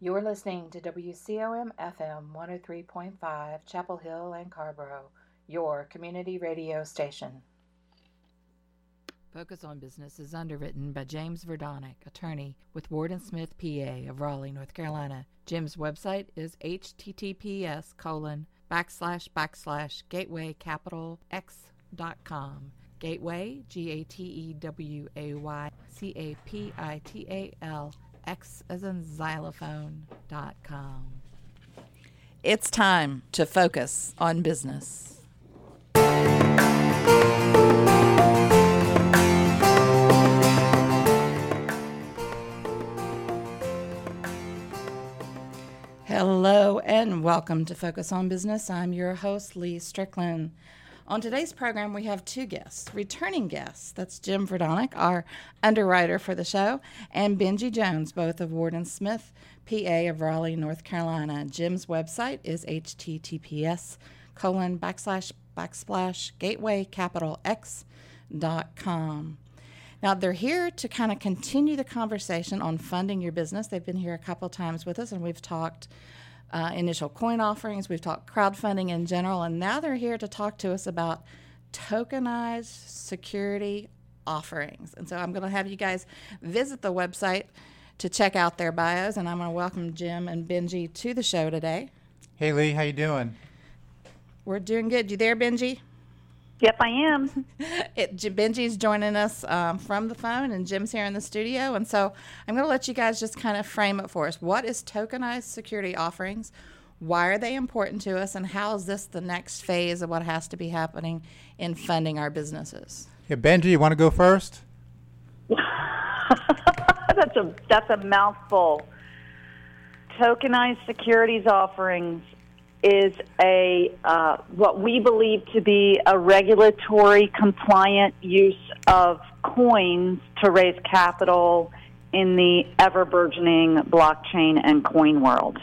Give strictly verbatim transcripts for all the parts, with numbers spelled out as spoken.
You're listening to W C O M F M one oh three point five, Chapel Hill and Carborough, your community radio station. Focus on Business is underwritten by James Verdonick, attorney with Ward and Smith, P A of Raleigh, North Carolina. Jim's website is https colon backslash backslash gateway capital x dot com. Gateway, G A T E W A Y C A P I T A L X as in xylophone dot com. It's time to focus on business. Hello and welcome to Focus on Business. I'm your host, Lee Strickland. On today's program, we have two guests, returning guests. That's Jim Verdonick, our underwriter for the show, and Benji Jones, both of Ward and Smith, P A of Raleigh, North Carolina. Jim's website is https colon backslash backslash gateway capital X dot com. Now, they're here to kind of continue the conversation on funding your business. They've been here a couple times with us, and we've talked uh, initial coin offerings. We've talked crowdfunding in general, and now they're here to talk to us about tokenized security offerings. And so I'm going to have you guys visit the website to check out their bios, and I'm going to welcome Jim and Benji to the show today. Hey, Lee, how you doing? We're doing good. You there, Benji? Yep, I am. it, Benji's joining us um, from the phone, and Jim's here in the studio. And so I'm going to let you guys just kind of frame it for us. What is tokenized security offerings? Why are they important to us? And how is this the next phase of what has to be happening in funding our businesses? Yeah, Benji, you want to go first? that's a that's a mouthful. Tokenized securities offerings is a uh, what we believe to be a regulatory compliant use of coins to raise capital in the ever-burgeoning blockchain and coin world.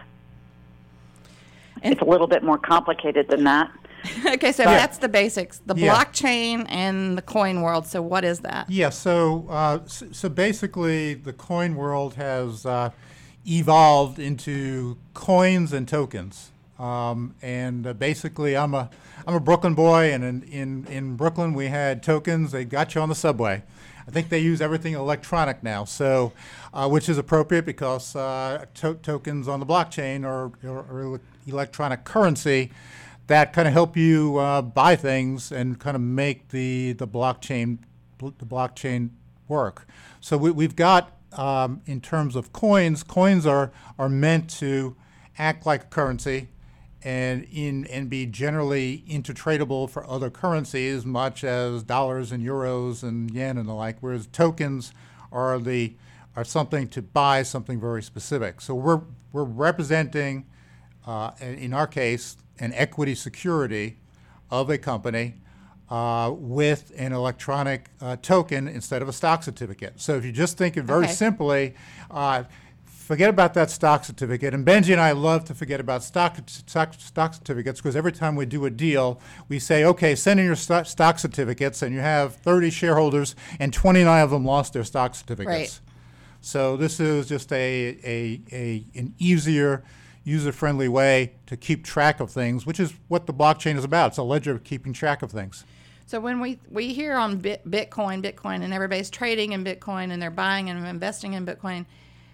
And it's a little bit more complicated than that. Okay, so yeah. that's the basics, the yeah. blockchain and the coin world. So what is that? Yeah, so uh, so, so basically the coin world has uh, evolved into coins and tokens. Um, and uh, basically, I'm a I'm a Brooklyn boy, and in, in, in Brooklyn we had tokens. They got you on the subway. I think they use everything electronic now, so uh, which is appropriate because uh, to- tokens on the blockchain or, or, or electronic currency that kind of help you uh, buy things and kind of make the the blockchain the blockchain work. So we, we've got um, in terms of coins, coins are are meant to act like a currency. And in and be generally intertradable for other currencies, much as dollars and euros and yen and the like. Whereas tokens are the are something to buy something very specific. So we're we're representing, uh, in our case, an equity security of a company uh, with an electronic uh, token instead of a stock certificate. So if you just think it very okay. simply. Uh, Forget about that stock certificate. And Benji and I love to forget about stock stock, stock certificates because every time we do a deal, we say, okay, send in your st- stock certificates, and you have thirty shareholders, and twenty-nine of them lost their stock certificates. Right. So this is just a, a, a an easier, user-friendly way to keep track of things, which is what the blockchain is about. It's a ledger of keeping track of things. So when we, we hear on Bit, Bitcoin, Bitcoin, and everybody's trading in Bitcoin, and they're buying and investing in Bitcoin,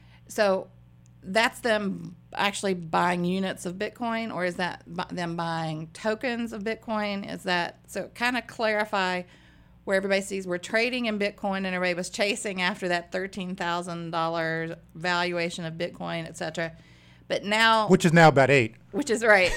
so that's them actually buying units of Bitcoin, or is that bu- them buying tokens of Bitcoin? Is that, so kind of clarify where everybody sees we're trading in Bitcoin and everybody was chasing after that thirteen thousand dollars valuation of Bitcoin, et cetera. But now. Which is now about eight. Which is right.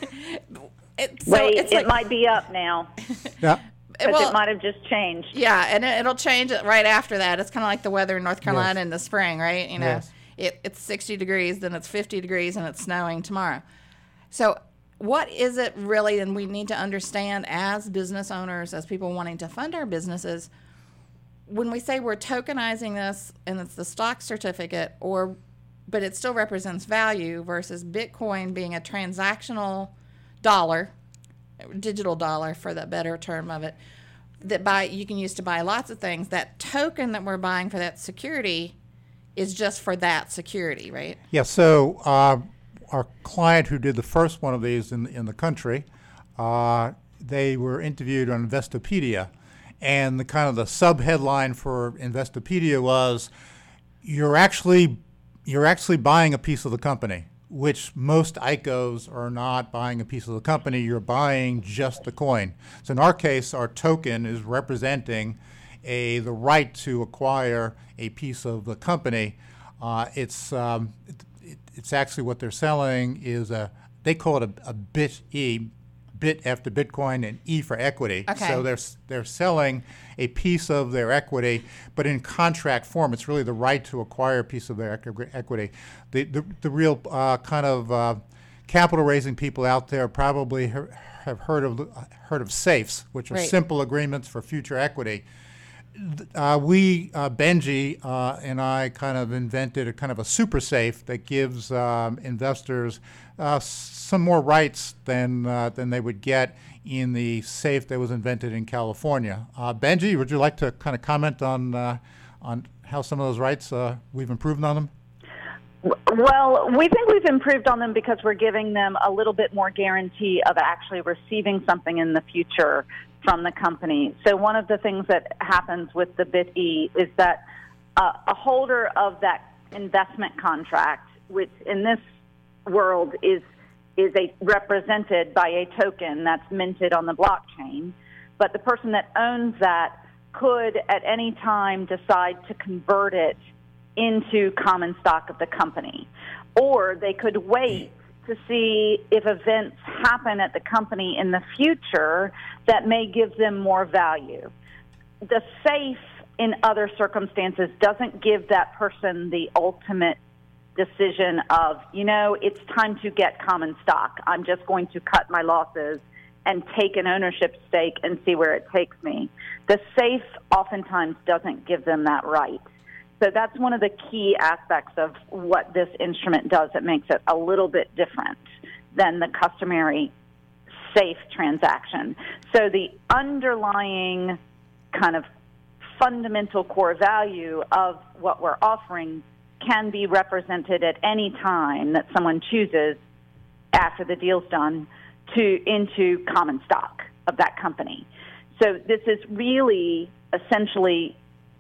it, so Wait, it's it like, might be up now. Yeah. Because well, it might have just changed. Yeah, and it, it'll change right after that. It's kind of like the weather in North Carolina Yes. in the spring, right? You know. Yes. It, it's sixty degrees, then it's fifty degrees, and it's snowing tomorrow. So what is it really, and we need to understand as business owners, as people wanting to fund our businesses, when we say we're tokenizing this and it's the stock certificate, or but it still represents value versus Bitcoin being a transactional dollar, digital dollar for the better term of it, that buy you can use to buy lots of things. That token that we're buying for that security is just for that security, right? Yeah, so uh, our client who did the first one of these in, in the country, uh, they were interviewed on Investopedia. And the kind of the sub-headline for Investopedia was, you're actually, you're actually buying a piece of the company, which most I C Os are not buying a piece of the company. You're buying just the coin. So in our case, our token is representing a the right to acquire a piece of the company. Uh, it's um, it, it, it's actually what they're selling is a, they call it a, a bit E, bit after Bitcoin, and E for equity. Okay. So they're they're selling a piece of their equity, but in contract form. It's really the right to acquire a piece of their equ- equity. The the, the real uh, kind of uh, capital raising people out there probably he- have heard of heard of safes, which are Right. simple agreements for future equity. Uh, we, uh, Benji uh, and I kind of invented a kind of a super safe that gives um, investors uh, some more rights than uh, than they would get in the safe that was invented in California. Uh, Benji, would you like to kind of comment on uh, on how some of those rights uh, we've improved on them? Well, we think we've improved on them because we're giving them a little bit more guarantee of actually receiving something in the future from the company. So one of the things that happens with the B I T E is that uh, a holder of that investment contract, which in this world is is a represented by a token that's minted on the blockchain, but the person that owns that could at any time decide to convert it into common stock of the company. Or they could wait to see if events happen at the company in the future that may give them more value. The safe, in other circumstances, doesn't give that person the ultimate decision of, you know, it's time to get common stock. I'm just going to cut my losses and take an ownership stake and see where it takes me. The safe oftentimes doesn't give them that right. So that's one of the key aspects of what this instrument does that makes it a little bit different than the customary safe transaction. So the underlying kind of fundamental core value of what we're offering can be represented at any time that someone chooses after the deal's done to into common stock of that company. So this is really essentially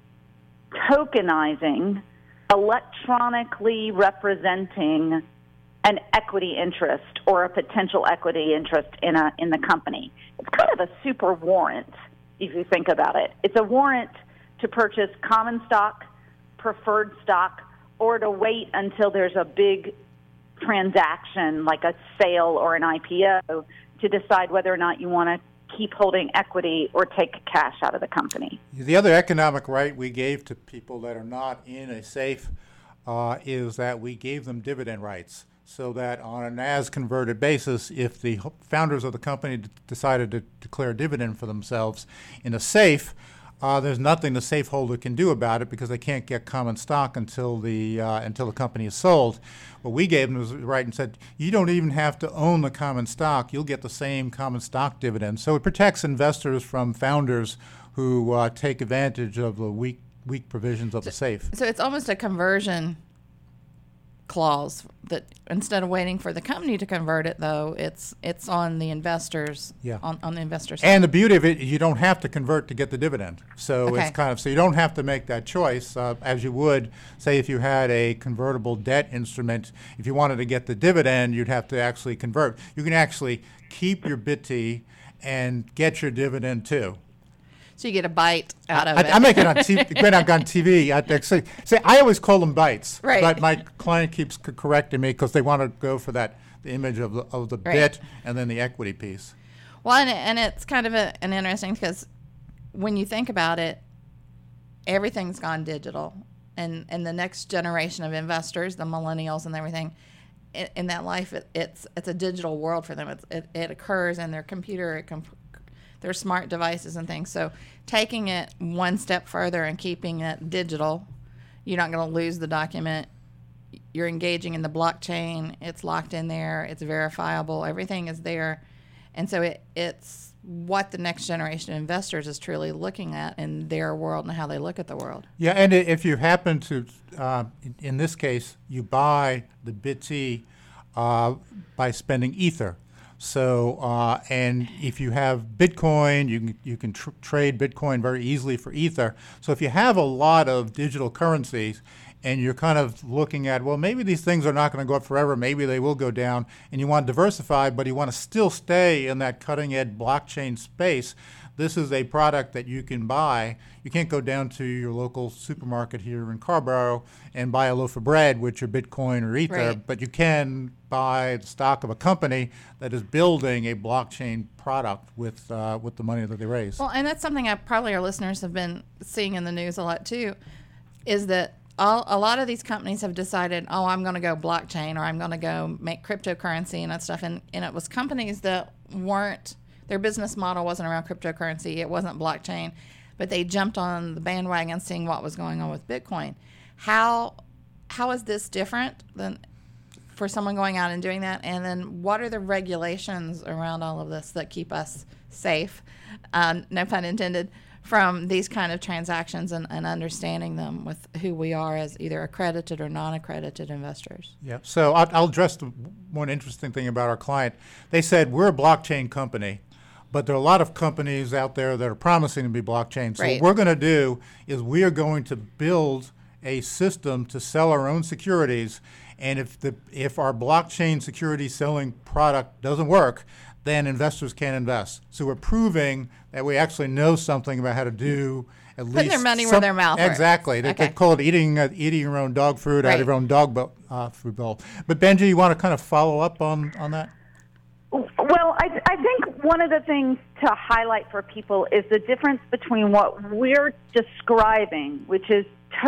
tokenizing, electronically representing an equity interest or a potential equity interest in a in the company. It's kind of a super warrant if you think about it. It's a warrant to purchase common stock, preferred stock, or to wait until there's a big transaction like a sale or an I P O to decide whether or not you want to keep holding equity or take cash out of the company. The other economic right we gave to people that are not in a safe uh, is that we gave them dividend rights, so that on an as-converted basis, if the founders of the company d- decided to declare a dividend for themselves in a safe, uh, there's nothing the safe holder can do about it because they can't get common stock until the uh, until the company is sold. What we gave them was the right and said, you don't even have to own the common stock. You'll get the same common stock dividend. So it protects investors from founders who uh, take advantage of the weak weak provisions of the safe. So it's almost a conversion clause that instead of waiting for the company to convert it, though, it's it's on the investors. Yeah. On, on the investors. side. And the beauty of it, you don't have to convert to get the dividend. So Okay. it's kind of so you don't have to make that choice uh, as you would, say, if you had a convertible debt instrument. If you wanted to get the dividend, you'd have to actually convert. You can actually keep your B I T E and get your dividend too. So you get a bite out of I, it. I make it on T V, when I'm on T V. I say, say, I always call them bites, Right. but my client keeps c- correcting me because they want to go for that the image of the of the Right. bit and then the equity piece. Well, and, it, and it's kind of a, an interesting because when you think about it, everything's gone digital, and and the next generation of investors, the millennials and everything, in, in that life, it, it's it's a digital world for them. It's, it it occurs in their computer, it com- their smart devices and things. So taking it one step further and keeping it digital, you're not going to lose the document. You're engaging in the blockchain. It's locked in there. It's verifiable. Everything is there. And so it, it's what the next generation of investors is truly looking at in their world and how they look at the world. Yeah, and i- if you happen to, uh, in, in this case, you buy the B I T C uh, by spending Ether. So, uh, and if you have Bitcoin, you can, you can tr- trade Bitcoin very easily for Ether. So if you have a lot of digital currencies and you're kind of looking at, well, maybe these things are not going to go up forever, maybe they will go down, and you want to diversify, but you want to still stay in that cutting edge blockchain space, this is a product that you can buy. You can't go down to your local supermarket here in Carborough and buy a loaf of bread with your Bitcoin or Ether, Right. but you can buy the stock of a company that is building a blockchain product with uh, with the money that they raise. Well, and that's something I probably our listeners have been seeing in the news a lot too, is that all, a lot of these companies have decided, oh, I'm going to go blockchain or I'm going to go make cryptocurrency and that stuff. And, and it was companies that weren't, their business model wasn't around cryptocurrency. It wasn't blockchain, but they jumped on the bandwagon seeing what was going on with Bitcoin. How how is this different than for someone going out and doing that? And then what are the regulations around all of this that keep us safe, uh, no pun intended, from these kind of transactions and, and understanding them with who we are as either accredited or non-accredited investors? Yeah, so I'll, I'll address the one interesting thing about our client. They said, we're a blockchain company, but there are a lot of companies out there that are promising to be blockchain. So Right. what we're going to do is we are going to build a system to sell our own securities, and if the if our blockchain security selling product doesn't work, then investors can't invest. So we're proving that we actually know something about how to do at least Putting their money where some- their mouth is. Exactly. They, Okay. they call it eating uh, eating your own dog food out Right. of your own dog bo- uh, food bowl. But Benji, you want to kind of follow up on, on that? Well, I, I think one of the things to highlight for people is the difference between what we're describing, which is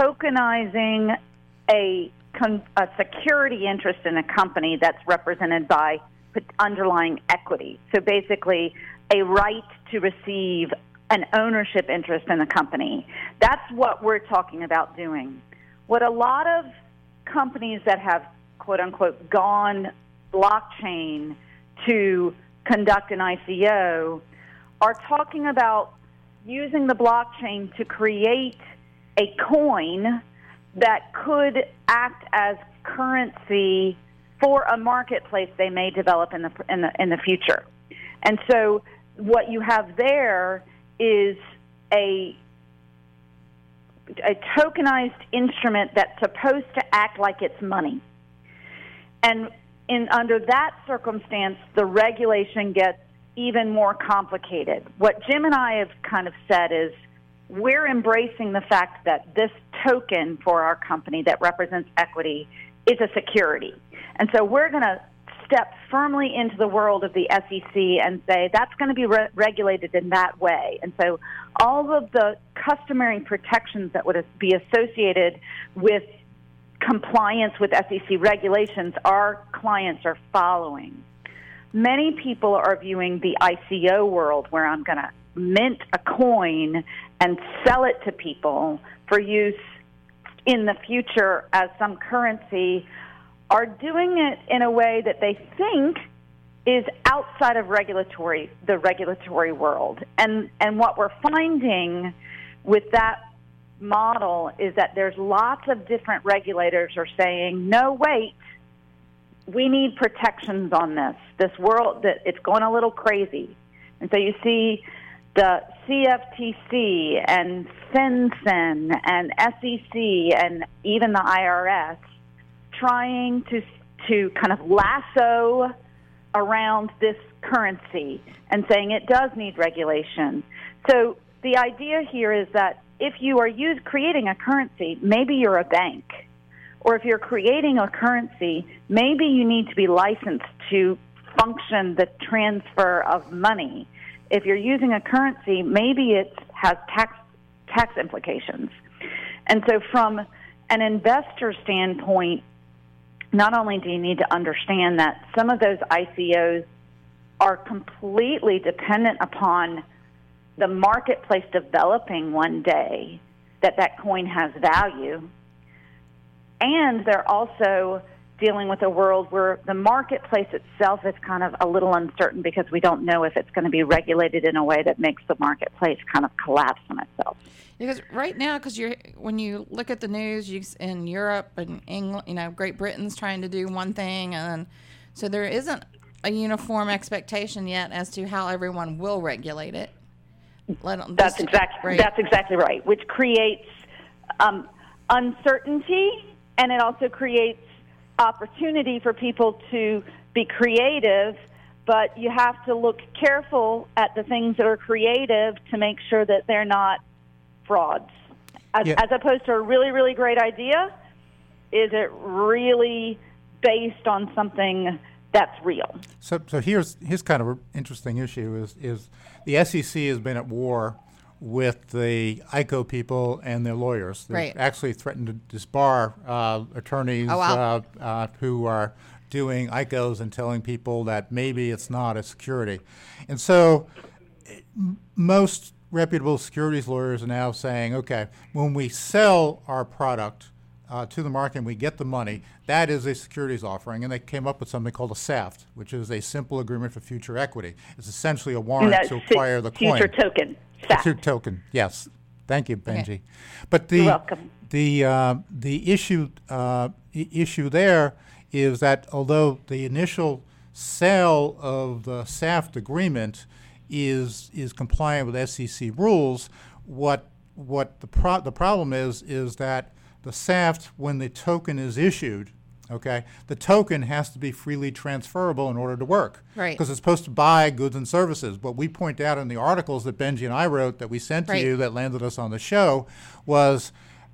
tokenizing a, con- a security interest in a company that's represented by underlying equity. So basically, a right to receive an ownership interest in a company. That's what we're talking about doing. What a lot of companies that have, quote unquote, gone blockchain to conduct an I C O are talking about using the blockchain to create a coin that could act as currency for a marketplace they may develop in the in the in the future. And so what you have there is a a tokenized instrument that's supposed to act like it's money. And in under that circumstance, the regulation gets even more complicated. What Jim and I have kind of said is we're embracing the fact that this token for our company that represents equity is a security. And so we're going to step firmly into the world of the S E C and say that's going to be re- regulated in that way. And so all of the customary protections that would be associated with compliance with S E C regulations, our clients are following. Many people are viewing the I C O world where I'm going to mint a coin and sell it to people for use in the future as some currency, are doing it in a way that they think is outside of regulatory the regulatory world. And and what we're finding with that model is that there's lots of different regulators are saying, no, wait, we need protections on this. This world, that it's going a little crazy. And so you see the C F T C and FinCEN and S E C and even the I R S trying to to kind of lasso around this currency and saying it does need regulation. So the idea here is that if you are use, creating a currency, maybe you're a bank. Or if you're creating a currency, maybe you need to be licensed to function the transfer of money. If you're using a currency, maybe it has tax tax implications. And so from an investor standpoint, not only do you need to understand that some of those I C Os are completely dependent upon the marketplace developing one day that that coin has value, and they're also dealing with a world where the marketplace itself is kind of a little uncertain because we don't know if it's going to be regulated in a way that makes the marketplace kind of collapse on itself. Because right now, because you're when you look at the news, you in Europe and England, you know, Great Britain's trying to do one thing, and so there isn't a uniform expectation yet as to how everyone will regulate it. Let, that's exactly right. That's exactly right, which creates um, uncertainty, and it also creates opportunity for people to be creative, but you have to look careful at the things that are creative to make sure that they're not frauds. As, yeah. as opposed to a really, really great idea, is it really based on something that's real? So, so here's here's kind of an interesting issue is is the S E C has been at war with the I C O people and their lawyers. They've right. actually threatened to disbar uh, attorneys oh, wow. uh, uh, who are doing I C Os and telling people that maybe it's not a security. And so m- most reputable securities lawyers are now saying, okay, when we sell our product uh, to the market and we get the money, that is a securities offering. And they came up with something called a S A F T, which is a simple agreement for future equity. It's essentially a warrant no, to acquire the coin. Future token. S A F T. Future token, yes. Thank you, Benji. Okay. But the You're welcome. the uh, the issue uh, I- issue there is that although the initial sale of the S A F T agreement is is compliant with S E C rules, what what the pro- the problem is is that the S A F T, when the token is issued, okay, the token has to be freely transferable in order to work. Right. Because it's supposed to buy goods and services. What we point out in the articles that Benji and I wrote that we sent to right. you that landed us on the show was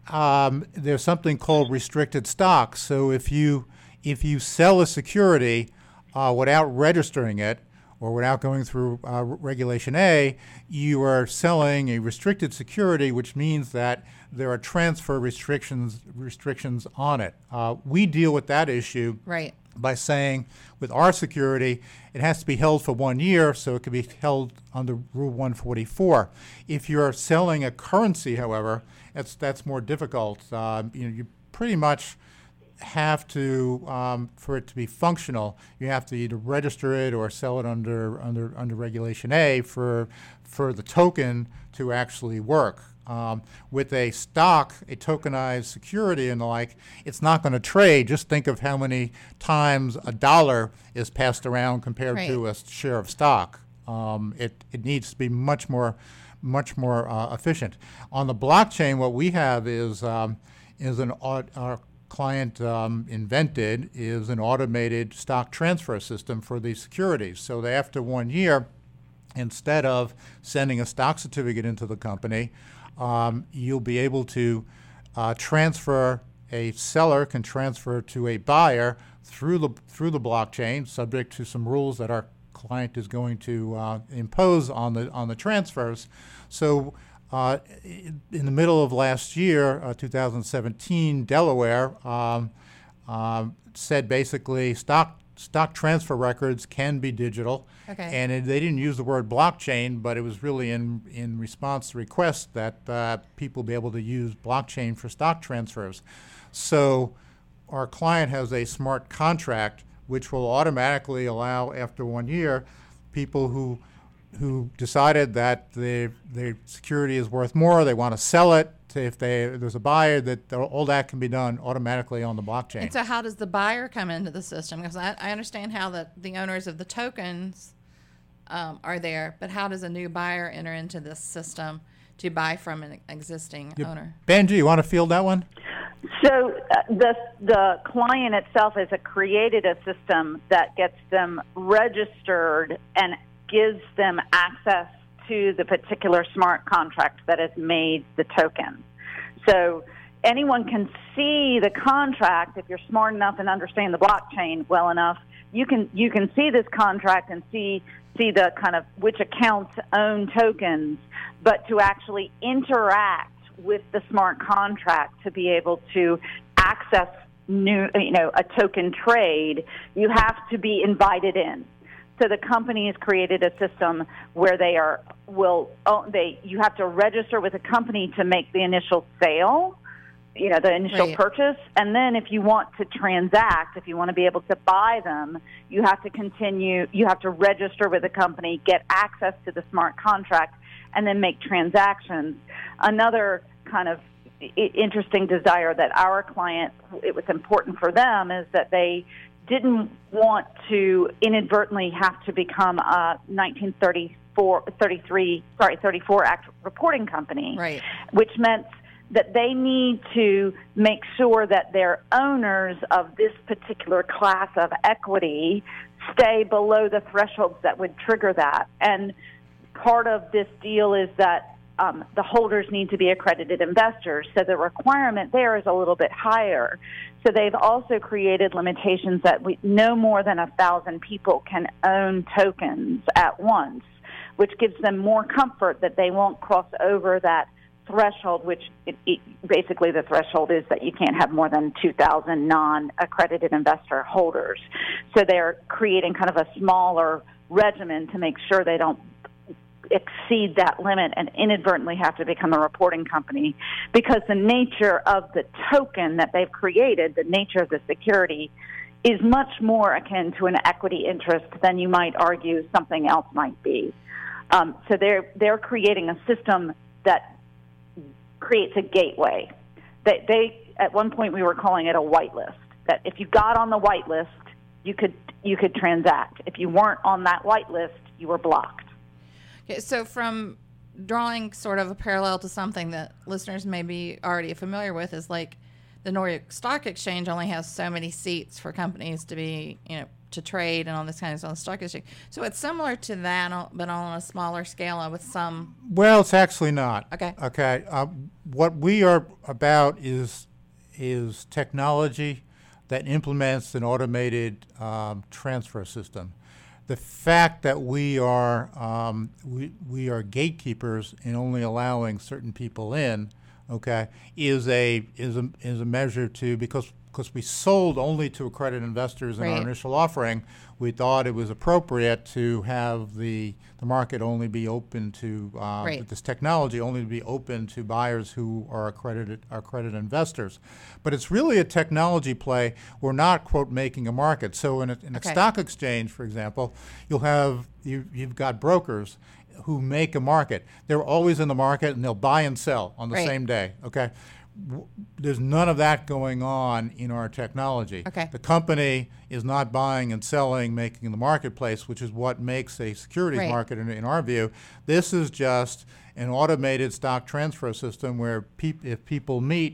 um, there's something called restricted stock. So if you if you sell a security uh, without registering it, or without going through uh, Regulation A, you are selling a restricted security, which means that there are transfer restrictions restrictions on it. Uh, we deal with that issue right. by saying with our security, it has to be held for one year, so it can be held under Rule one forty-four. If you're selling a currency, however, that's that's more difficult. Uh, you know, you pretty much have to, um, for it to be functional, you have to either register it or sell it under under under Regulation A for for the token to actually work. Um, with a stock, a tokenized security and the like, it's not going to trade. Just think of how many times a dollar is passed around compared right. to a share of stock. Um, it it needs to be much more much more uh, efficient. On the blockchain, what we have is um, is an our client um, invented is an automated stock transfer system for these securities. So that after one year, instead of sending a stock certificate into the company, um, you'll be able to uh, transfer, a seller can transfer to a buyer through the through the blockchain, subject to some rules that our client is going to uh, impose on the on the transfers. So Uh, in the middle of last year, uh, two thousand seventeen, Delaware um, um, said basically stock stock transfer records can be digital. Okay. And it, they didn't use the word blockchain, but it was really in, in response to requests that uh, people be able to use blockchain for stock transfers. So our client has a smart contract which will automatically allow, after one year, people who who decided that the the security is worth more, they want to sell it. If they if there's a buyer, that all that can be done automatically on the blockchain. And so, how does the buyer come into the system? Because I, I understand how the the owners of the tokens um, are there, but how does a new buyer enter into this system to buy from an existing you, owner? Benji, you want to field that one? So uh, the the client itself has a created a system that gets them registered and gives them access to the particular smart contract that has made the token. So anyone can see the contract. If you're smart enough and understand the blockchain well enough, you can you can see this contract and see see the kind of which accounts own tokens, but to actually interact with the smart contract to be able to access new you know a token trade, you have to be invited in. So the company has created a system where they are will oh, they you have to register with a company to make the initial sale, you know, the initial Right. purchase. And then if you want to transact, if you want to be able to buy them, you have to continue, you have to register with the company, get access to the smart contract, and then make transactions. Another kind of i- interesting desire that our client, it was important for them, is that they didn't want to inadvertently have to become a nineteen thirty-four, thirty-three, sorry, thirty-four Act reporting company, Right. which meant that they need to make sure that their owners of this particular class of equity stay below the thresholds that would trigger that. And part of this deal is that um, the holders need to be accredited investors, so the requirement there is a little bit higher. So they've also created limitations that we, no more than a thousand people can own tokens at once, which gives them more comfort that they won't cross over that threshold, which it, it, basically the threshold is that you can't have more than two thousand non-accredited investor holders. So they're creating kind of a smaller regimen to make sure they don't exceed that limit and inadvertently have to become a reporting company, because the nature of the token that they've created, the nature of the security, is much more akin to an equity interest than you might argue something else might be. Um, so they're they're creating a system that creates a gateway. They, they at one point we were calling it a whitelist. That if you got on the whitelist, you could you could transact. If you weren't on that whitelist, you were blocked. Okay, so from drawing sort of a parallel to something that listeners may be already familiar with, is like the New York Stock Exchange only has so many seats for companies to be, you know, to trade and all this kind of stuff on the stock exchange. So it's similar to that, but on a smaller scale with some. Well, it's actually not. Okay. Okay. Uh, what we are about is is technology that implements an automated um, transfer system. The fact that we are um, we we are gatekeepers in only allowing certain people in, okay, is a is a is a measure to because. Because we sold only to accredited investors in Right. our initial offering, we thought it was appropriate to have the the market only be open to uh, Right. this technology only to be open to buyers who are accredited are accredited investors. But it's really a technology play. We're not, quote, making a market. So in a, in a Okay. stock exchange, for example, you'll have you, you've got brokers who make a market. They're always in the market and they'll buy and sell on the Right. same day. Okay. W- There's none of that going on in our technology. Okay. The company is not buying and selling, making the marketplace, which is what makes a securities Right. market in, in our view. This is just an automated stock transfer system where peop- if people meet,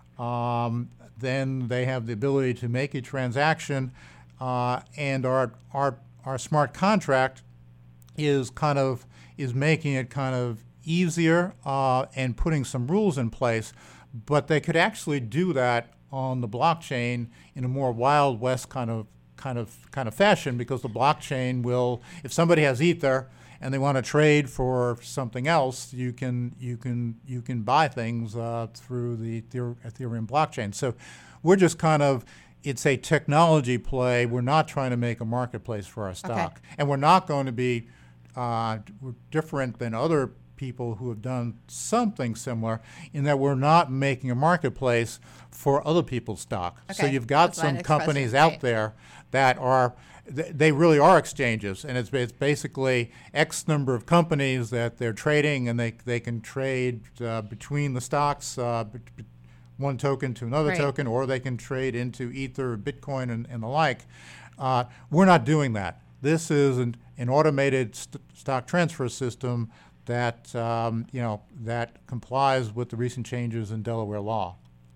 um, then they have the ability to make a transaction, uh, and our our our smart contract is kind of is making it kind of easier uh, and putting some rules in place. But they could actually do that on the blockchain in a more Wild West kind of kind of kind of fashion, because the blockchain will, if somebody has Ether and they want to trade for something else, you can you can you can buy things uh, through the Ethereum blockchain. So we're just kind of, it's a technology play. We're not trying to make a marketplace for our stock, Okay. and we're not going to be uh, we're different than other people who have done something similar in that we're not making a marketplace for other people's stock. So Okay. you've got That's my some next companies question. out Right. there that are, th- they really are exchanges, and it's, it's basically X number of companies that they're trading, and they they can trade uh, between the stocks, uh, b- b- one token to another Right. token, or they can trade into Ether, Bitcoin, and, and the like. Uh, we're not doing that. This is an, an automated st- stock transfer system that um, you know that complies with the recent changes in Delaware law.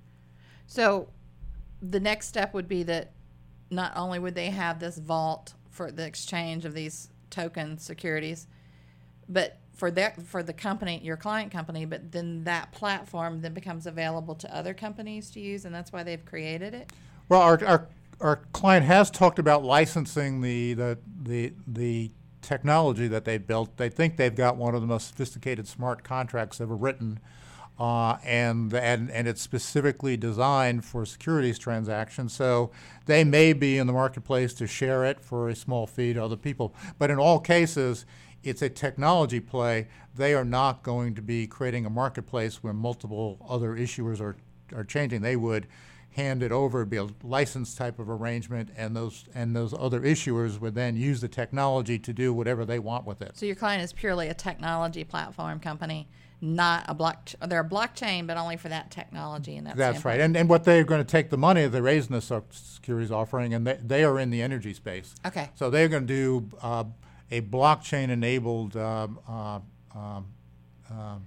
So the next step would be that not only would they have this vault for the exchange of these token securities, but for that for the company, your client company, but then that platform then becomes available to other companies to use, and that's why they've created it. Well, our our, our client has talked about licensing the the the the technology that they built. They think they've got one of the most sophisticated smart contracts ever written, uh, and and and it's specifically designed for securities transactions. So they may be in the marketplace to share it for a small fee to other people. But in all cases, it's a technology play. They are not going to be creating a marketplace where multiple other issuers are are changing, they would hand it over, be a license type of arrangement, and those and those other issuers would then use the technology to do whatever they want with it. So your client is purely a technology platform company, not a block. They're a blockchain, but only for that technology. And that That's standpoint. right. And and what they're going to take the money they're raising the so- securities offering, and they, they are in the energy space. Okay. So they're going to do uh, a blockchain-enabled um, uh, um, um,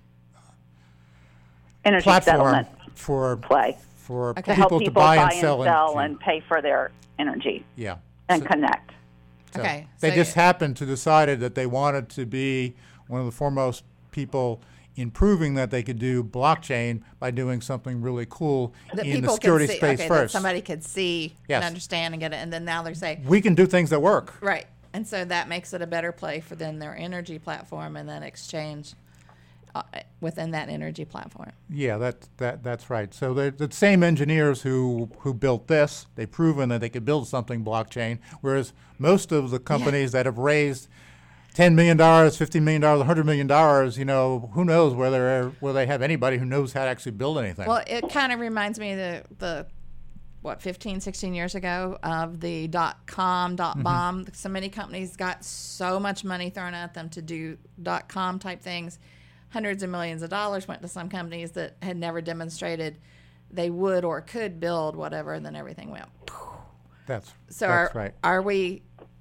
Energy platform settlement for play for Okay. to help people, people to buy, and sell, sell energy. and pay for their energy Yeah. and So- connect. So Okay, They so just you- happened to decided that they wanted to be one of the foremost people in proving that they could do blockchain by doing something really cool That in the people security could see, space okay, that first. somebody could see Yes. and understand and get it, and then now they're saying, We can do things that work. right, and so that makes it a better play for then their energy platform and then exchange uh, within that energy platform. Yeah, that, that, that's right. So they're the same engineers who, who built this. They've proven that they could build something blockchain, whereas most of the companies that have raised ten million dollars, fifty million dollars, one hundred million dollars, you know, who knows whether, whether they have anybody who knows how to actually build anything. Well, it kind of reminds me of the, the what, fifteen, sixteen years ago of the dot-com, dot-bomb. So many companies got so much money thrown at them to do dot-com type things. Hundreds of millions of dollars went to some companies that had never demonstrated they would or could build whatever, and then everything went. That's, So that's are, right. are we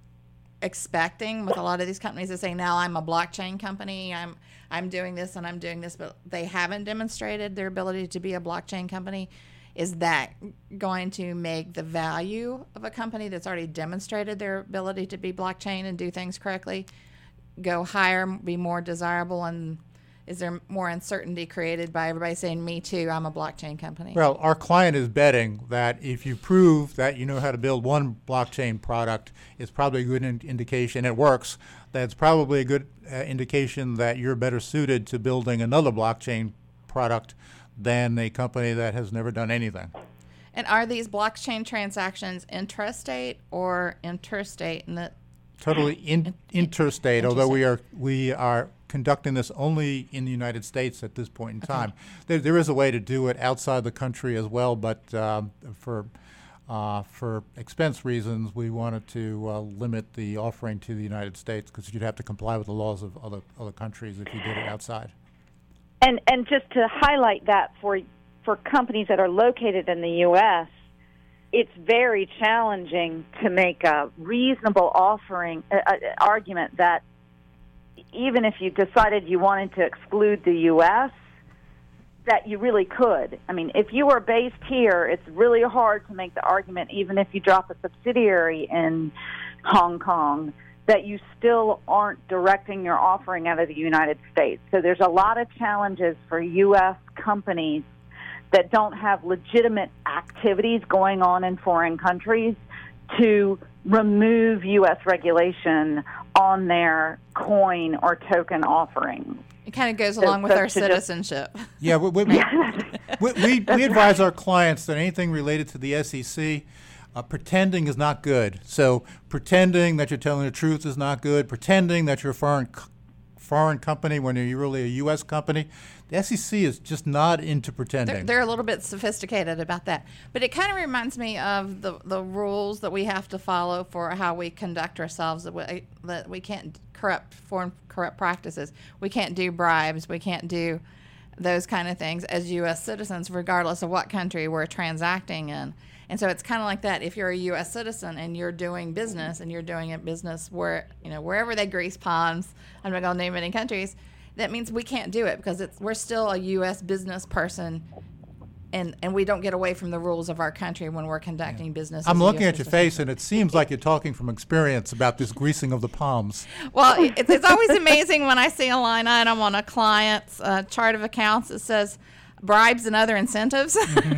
expecting with a lot of these companies to say, now I'm a blockchain company, I'm I'm doing this and I'm doing this, but they haven't demonstrated their ability to be a blockchain company? Is that going to make the value of a company that's already demonstrated their ability to be blockchain and do things correctly go higher, be more desirable, and is there more uncertainty created by everybody saying, me too, I'm a blockchain company? Well, our client is betting that if you prove that you know how to build one blockchain product, it's probably a good in- indication it works. That's probably a good uh, indication that you're better suited to building another blockchain product than a company that has never done anything. And are these blockchain transactions intrastate or interstate? And that Totally in, interstate, although we are Interstate. we are conducting this only in the United States at this point in time. There, there is a way to do it outside the country as well, but um, for uh, for expense reasons, we wanted to uh, limit the offering to the United States because you'd have to comply with the laws of other other countries if you did it outside. And and just to highlight that for for companies that are located in the U S, it's very challenging to make a reasonable offering uh, uh, argument that even if you decided you wanted to exclude the U S, that you really could. I mean, if you are based here, it's really hard to make the argument, even if you drop a subsidiary in Hong Kong, that you still aren't directing your offering out of the United States. So there's a lot of challenges for U S companies that don't have legitimate activities going on in foreign countries to remove U S regulation on their coin or token offerings. it kind of goes So- along with so our to just- citizenship. Yeah, we, we, we, we, we advise our clients that anything related to the S E C, uh, pretending is not good. So pretending that you're telling the truth is not good. Pretending that you're a foreign c- foreign company when you're really a U S company. The S E C is just not into pretending. They're, they're a little bit sophisticated about that. But it kind of reminds me of the, the rules that we have to follow for how we conduct ourselves, that we, that we can't corrupt foreign corrupt practices. We can't do bribes. We can't do those kind of things as U S citizens, regardless of what country we're transacting in. And so it's kind of like that. If you're a U S citizen and you're doing business and you're doing a business where, you know, wherever they grease palms, I'm not going to name any countries, that means we can't do it because it's, we're still a U S business person, and, and we don't get away from the rules of our country when we're conducting business. I'm as a looking U S at your business. face, and it seems like you're talking from experience about this greasing of the palms. Well, it's, it's always amazing when I see a line item on a client's uh, chart of accounts that says bribes and other incentives.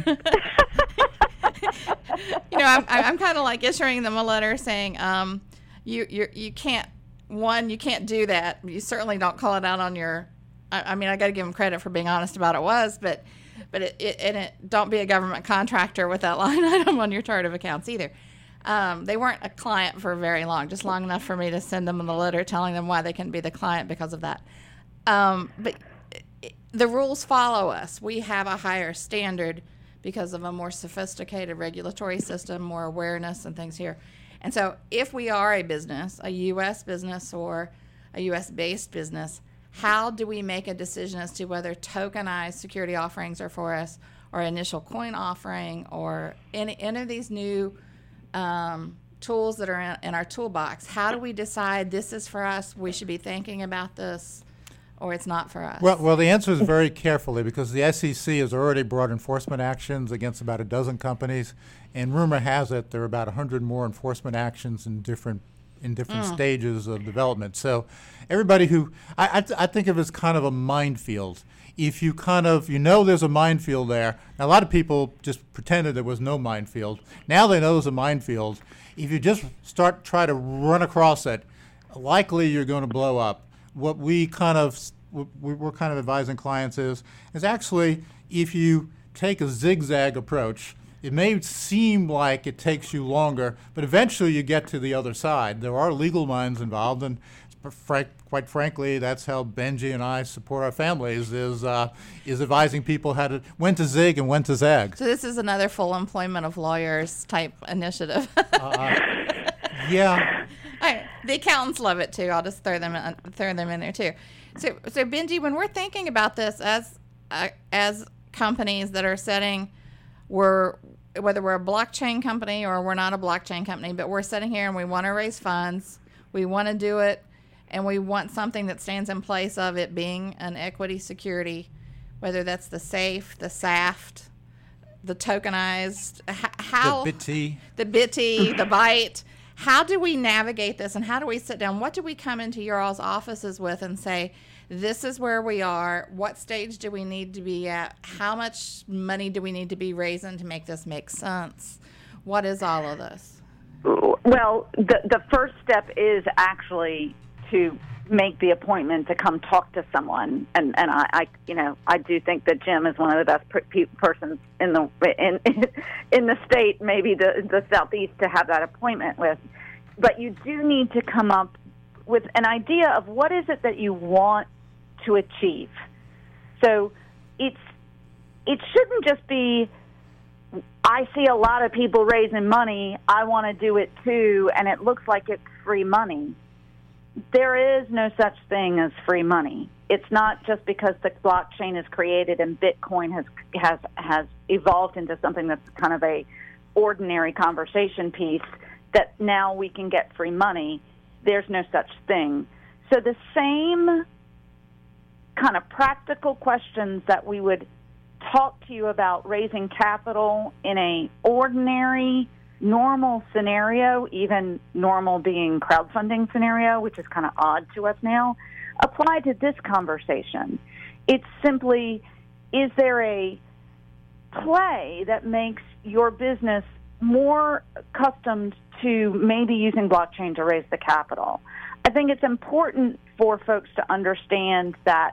You know, I'm, I'm kind of like issuing them a letter saying, um, you you you can't, one, you can't do that. You certainly don't call it out on your, I, I mean, I got to give them credit for being honest about it was, but but it, it, and it, don't be a government contractor with that line item on your chart of accounts either. Um, they weren't a client for very long, just long enough for me to send them a letter telling them why they couldn't be the client because of that. Um, but it, the rules follow us. We have a higher standard because of a more sophisticated regulatory system, more awareness and things here. And so if we are a business, a U S business or a U S-based business, how do we make a decision as to whether tokenized security offerings are for us, or initial coin offering, or any, any of these new um, tools that are in, in our toolbox? How do we decide this is for us, we should be thinking about this, or it's not for us? Well, well, the answer is very carefully, because the S E C has already brought enforcement actions against about a dozen companies, and rumor has it there are about one hundred more enforcement actions in different in different Mm. stages of development. So everybody who, I, I, th- I think of it as kind of a minefield. If you kind of, you know there's a minefield there. Now, a lot of people just pretended there was no minefield. Now they know there's a minefield. If you just start, try to run across it, likely you're going to blow up. What we kind of, what we- we're kind of advising clients is, is actually if you take a zigzag approach, it may seem like it takes you longer, but eventually you get to the other side. There are legal minds involved, and frank, quite frankly, that's how Benji and I support our families, is uh, is advising people how to, when to zig and when to zag. So this is another full employment of lawyers type initiative. uh, yeah. All right. The accountants love it too. I'll just throw them in, throw them in there too. So, so Benji, when we're thinking about this as uh, as companies that are setting, we're whether we're a blockchain company or we're not a blockchain company, but we're sitting here and we want to raise funds, we want to do it, and we want something that stands in place of it being an equity security, whether that's the SAFE, the SAFT, the tokenized, h- how The B T. the B T, the byte. How do we navigate this, and how do we sit down? What do we come into your all's offices with and say, this is where we are, what stage do we need to be at, how much money do we need to be raising to make this make sense? What is all of this? Well, the the first step is actually to make the appointment to come talk to someone, and and I, I you know I do think that Jim is one of the best per- pe- persons in the in in the state, maybe the the southeast, to have that appointment with. But you do need to come up with an idea of what is it that you want to achieve. So it's it shouldn't just be, I see a lot of people raising money, I want to do it too, and it looks like it's free money. There is no such thing as free money. It's not just because the blockchain is created and Bitcoin has has has evolved into something that's kind of a ordinary conversation piece that now we can get free money. There's no such thing. So the same kind of practical questions that we would talk to you about raising capital in a ordinary, normal scenario, even normal being crowdfunding scenario, which is kind of odd to us now, apply to this conversation. It's simply, is there a play that makes your business more accustomed to maybe using blockchain to raise the capital? I think it's important for folks to understand that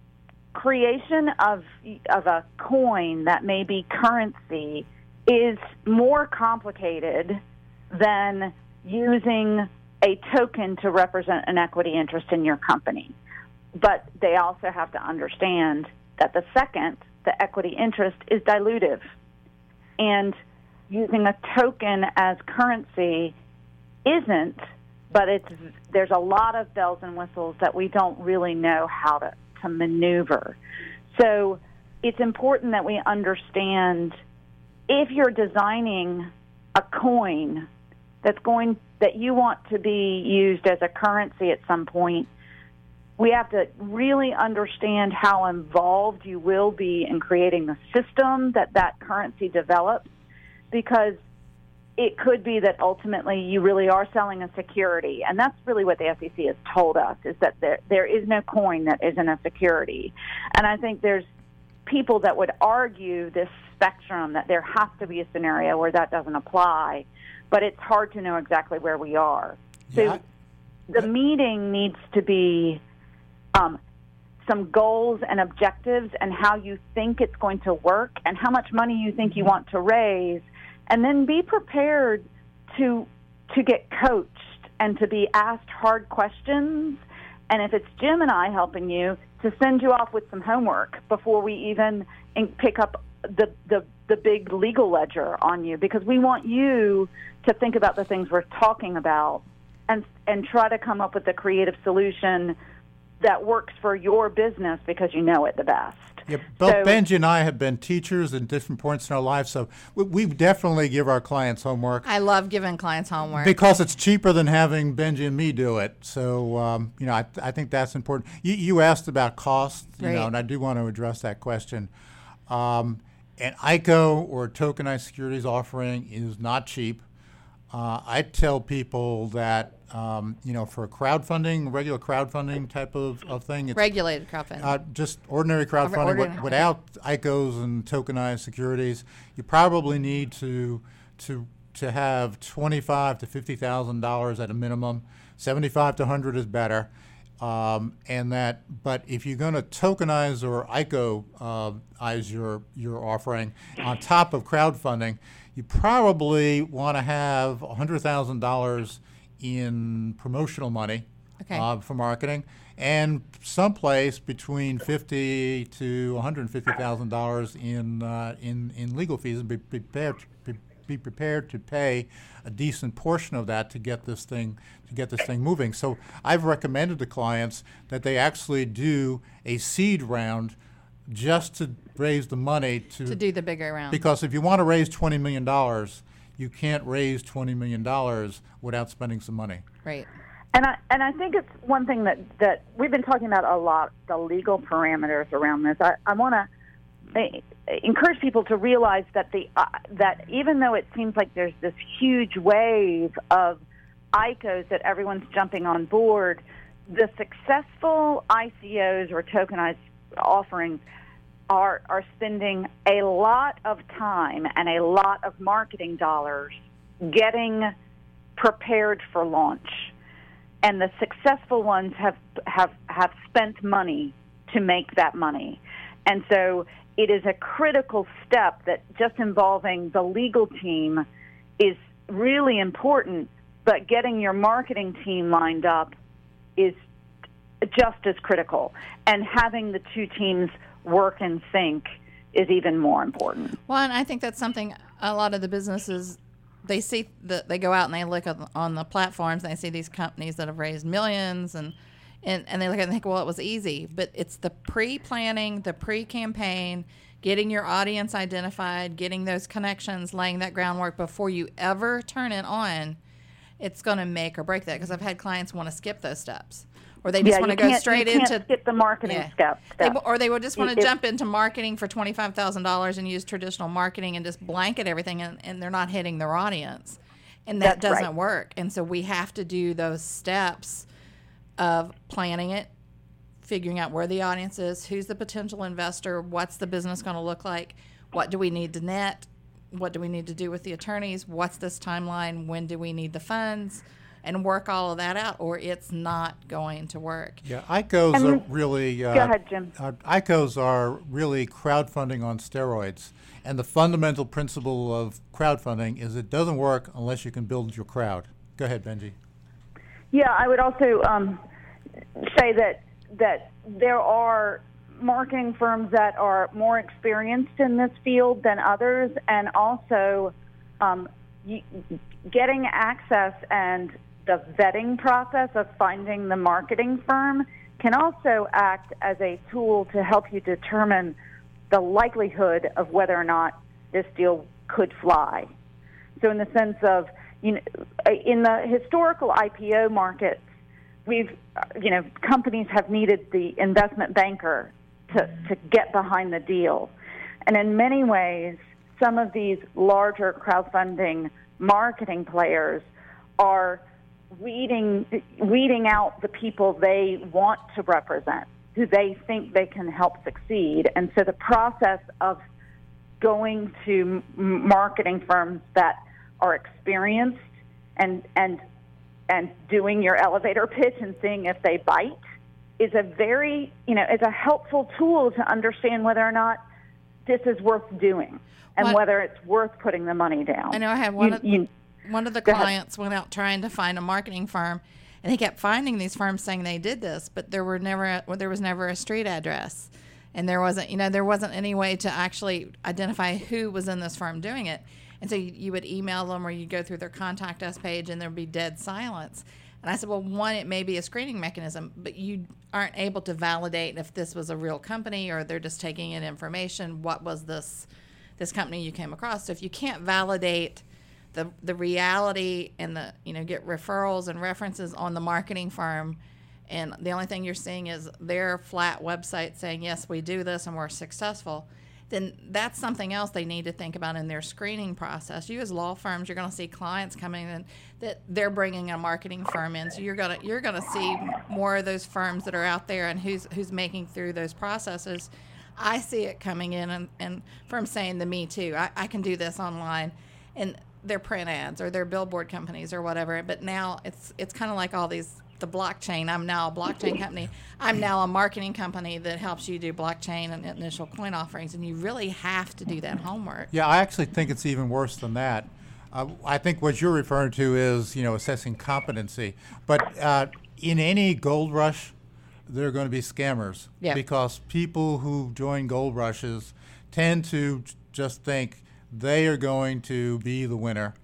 creation of of a coin that may be currency is more complicated than using a token to represent an equity interest in your company. But they also have to understand that the second, the equity interest, is dilutive. And using a token as currency isn't, but it's there's a lot of bells and whistles that we don't really know how to, to maneuver. So it's important that we understand, if you're designing a coin that's going that you want to be used as a currency at some point, we have to really understand how involved you will be in creating the system that that currency develops, because it could be that ultimately you really are selling a security, and that's really what the S E C has told us, is that there there is no coin that isn't a security. And I think there's people that would argue this spectrum, that there has to be a scenario where that doesn't apply, but it's hard to know exactly where we are. Yeah. So the meeting needs to be um, some goals and objectives and how you think it's going to work and how much money you think you want to raise, and then be prepared to to get coached and to be asked hard questions. And if it's Jim and I helping you, to send you off with some homework before we even pick up the, the, the big legal ledger on you, because we want you to think about the things we're talking about and, and try to come up with a creative solution that works for your business because you know it the best. Yeah, both So- Benji and I have been teachers in different points in our lives, so we, we definitely give our clients homework I love giving clients homework. because it's cheaper than having Benji and me do it. So, um, you know, I, I think that's important. You, you asked about cost, you Right. know, and I do want to address that question. Um, an I C O or tokenized securities offering is not cheap. Uh, I tell people that, um, you know, for a crowdfunding, regular crowdfunding type of, of thing, it's Regulated crowdfunding. uh, just ordinary crowdfunding ordinary, wi- without I C Os and tokenized securities. You probably need to to to have twenty-five to fifty thousand dollars at a minimum. Seventy-five to hundred is better. Um, and that, but if you're going to tokenize or I C O uh, as your your offering on top of crowdfunding, you probably want to have one hundred thousand dollars in promotional money Okay. uh, for marketing, and someplace between fifty to one hundred fifty thousand dollars in uh, in in legal fees, and be prepared to, be, be prepared to pay a decent portion of that to get this thing to get this thing moving. So I've recommended to clients that they actually do a seed round just to raise the money to, to do the bigger round. because if you want to raise twenty million dollars, you can't raise twenty million dollars without spending some money. Right. And I and I think it's one thing that, that we've been talking about a lot, the legal parameters around this. I, I want to encourage people to realize that the uh, that even though it seems like there's this huge wave of I C Os that everyone's jumping on board, the successful I C Os or tokenized offerings are are spending a lot of time and a lot of marketing dollars getting prepared for launch. And the successful ones have, have, have spent money to make that money. And so it is a critical step that just involving the legal team is really important, but getting your marketing team lined up is just as critical. And having the two teams work in sync is even more important. Well, and I think that's something a lot of the businesses, they see that they go out and they look on, on the platforms and they see these companies that have raised millions and, and, and they look at it and think, well, it was easy. But it's the pre-planning, the pre-campaign, getting your audience identified, getting those connections, laying that groundwork before you ever turn it on. It's going to make or break that, because I've had clients want to skip those steps. Or they just Yeah, want to you go can't- straight you can't into skip the marketing Yeah. step. They, step. or they would just want to It- jump into marketing for twenty-five thousand dollars and use traditional marketing and just blanket everything, and, and they're not hitting their audience. And that That's doesn't right. work. And so we have to do those steps of planning it, figuring out where the audience is, who's the potential investor, what's the business going to look like, what do we need to net, what do we need to do with the attorneys, what's this timeline, when do we need the funds, and work all of that out, or it's not going to work. Yeah, I C Os And- are really. Uh, Go ahead, Jim. Uh, I C Os are really crowdfunding on steroids, and the fundamental principle of crowdfunding is it doesn't work unless you can build your crowd. Go ahead, Benji. Yeah, I would also um, say that that there are marketing firms that are more experienced in this field than others, and also um, y- getting access and the vetting process of finding the marketing firm can also act as a tool to help you determine the likelihood of whether or not this deal could fly. So in the sense of, you know, in the historical I P O markets, we've, you know, companies have needed the investment banker to, to get behind the deal. And in many ways, some of these larger crowdfunding marketing players are weeding, weeding out the people they want to represent, who they think they can help succeed. And so the process of going to m- marketing firms that are experienced and and and doing your elevator pitch and seeing if they bite is a very, you know, is a helpful tool to understand whether or not this is worth doing and What- whether it's worth putting the money down. I know I had one You- of, you- one of the Go ahead. clients went out trying to find a marketing firm, and he kept finding these firms saying they did this, but there were never a, well, there was never a street address. and there wasn't, you know, there wasn't any way to actually identify who was in this firm doing it. And so you, you would email them or you go through their contact us page and there'd be dead silence. And I said, well, one, it may be a screening mechanism, but you aren't able to validate if this was a real company or they're just taking in information. What was this this company you came across? So if you can't validate the the reality and the, you know, get referrals and references on the marketing firm, and the only thing you're seeing is their flat website saying, yes, we do this and we're successful, then that's something else they need to think about in their screening process. You as law firms, you're going to see clients coming in that they're bringing a marketing firm in, so you're going to you're going to see more of those firms that are out there and who's who's making through those processes. I see it coming in and, and firms saying to me too, I, I can do this online, and their print ads or their billboard companies or whatever. But now it's it's kind of like all these. The blockchain. I'm now a blockchain company. I'm now a marketing company that helps you do blockchain and initial coin offerings, and you really have to do that homework. Yeah, I actually think it's even worse than that. Uh, I think what you're referring to is, you know, assessing competency. But uh, in any gold rush, there are going to be scammers, yeah. because people who join gold rushes tend to just think they are going to be the winner.